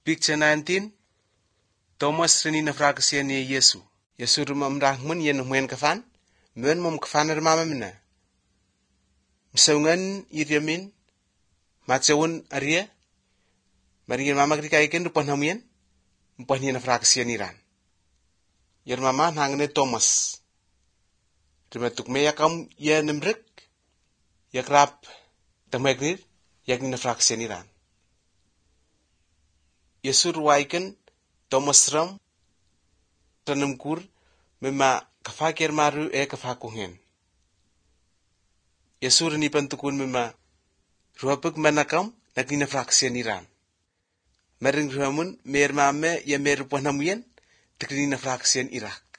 Picture 19. Thomas rini na frakasia ni Yesu. Yesu rumam rahmun yen muen kafan. Muen mom kafan rumama mina. Msaungan iriamin. Matsawun aria. Maringin mama krika ikin rupan hamien. Mpuan yen na frakasia ni ran. Yer mama hangne Thomas. Rimatuk me yakam yen nemrek. Yakrap tamagnir. Yak ni na frakasia ni ran. Yesu ruwaiken Thomas ram tanamkur mema kafakir maru kafakungen. Yesu renipan tukun mema ruapek manakam nagina fraksian iran. Mering ruamun mer mame ya mer puanamuyen teknina fraksian irak.